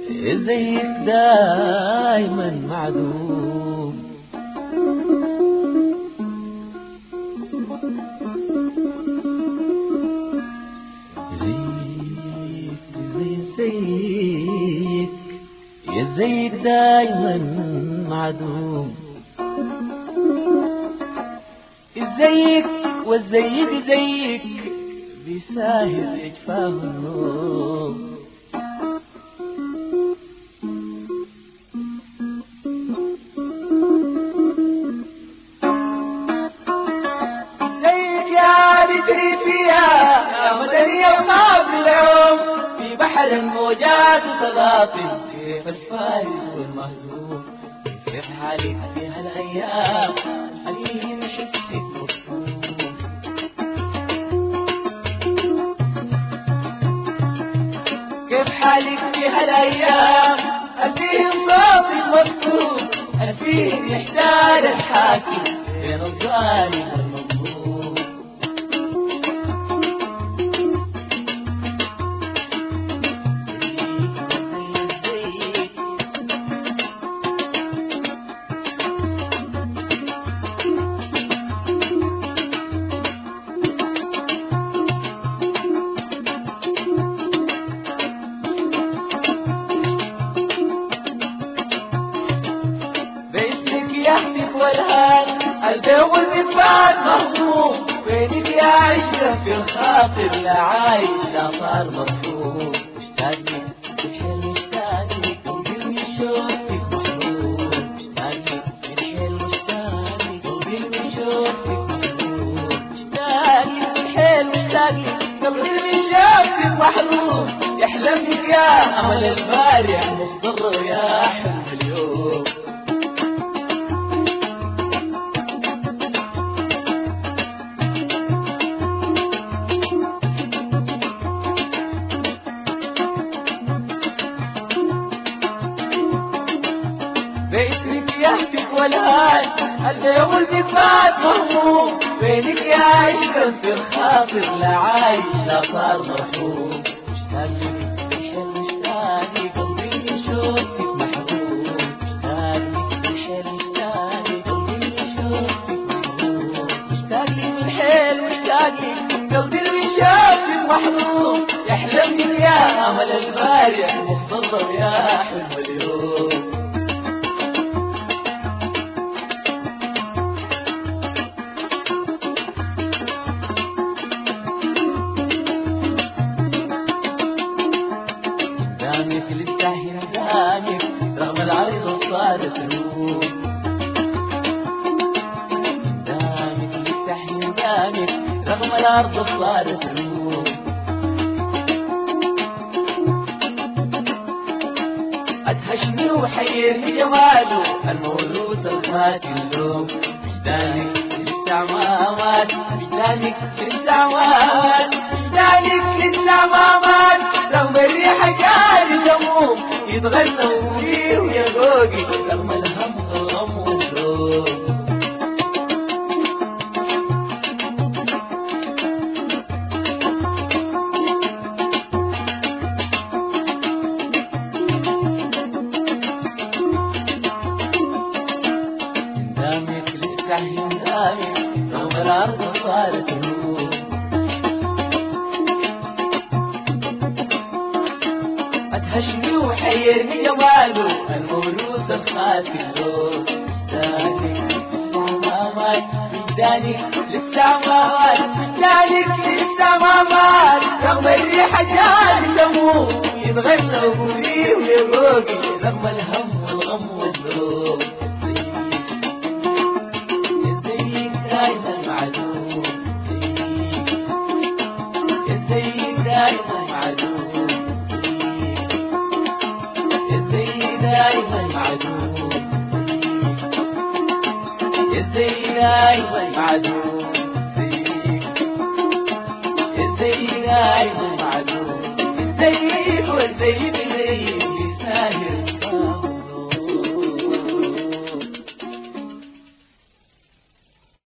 زيك دايما معدوم. زيك يا زيك دايما معدوم. زيك والزيك زيك بيساهر إجفاف النوم. زيك يا بجري فيها يا مدني وصاب اليوم في بحر الموجات وتغاطي كيف الفارس والمهزوم. كيف حالك في هالأيام حنين حسك مفهوم. كيف حالك في هالأيام ألفين صوتك مكتوب. ألفين يحتاج الحاكي بين الظالم والمظلوم. يهتف والهان البيض والمثبات مهموم. وينك يا عشرة في الخاطر لا عايش لا صار مرحوم. مشتاقني بالحيل مشتاقني قلبي شوفتك محروم. مشتاقني بالحيل مشتاقني قلبي شوفتك محروم. مشتاقني بالحيل مشتاقني قلبي شوفتك محروم. يحلم بك يا أمل البارح مضطر يا حلم اليوم. باسمك يهتف والهان البيض والمثبات مهموم. وينك يا عشرة في الخاطر لا عايش لا صار مرحوم. مشتاقني بالحيل مشتاقني قلبي شوفتك محروم. مشتاقني بالحيل مشتاقني قلبي شوفتك محروم. مشتاقني بالحيل مشتاقني قلبي شوفتك محروم. يحلم بك يا أمل البارح مختضر يا حلم اليوم. دامك لسه هندانك رغم العرض صارت نور. دامك لسه هندانك رغم العرض صارت نور. أدهشني وحيرني جماله المولود الخاتم اللوم. وجدانك لسه عمامات وجدانك لسه عمامات وجدانك لسه عمامات. رغم الريح جاري دموم يتغنوا فيه ويا ذوقي رغم الهم والغم والذوق. دامك لسه هندانك رغم الأرض صارت نور. أدهشني وحيرني جماله المولود الخاتم اللوم. وجدانك لسه عمامات وجدانك لسه عمامات وجدانك لسه عمامات. رغم الريح جاري دموم يتغنوا فيه ويا ذوقي رغم الهم والغم والذوق. زيك دايما معدوم. زيك دايما معدوم. دايما معدوم. يا زيك دايما معدوم. يا زيك دايما معدوم. زيك والزيك زيك يساهر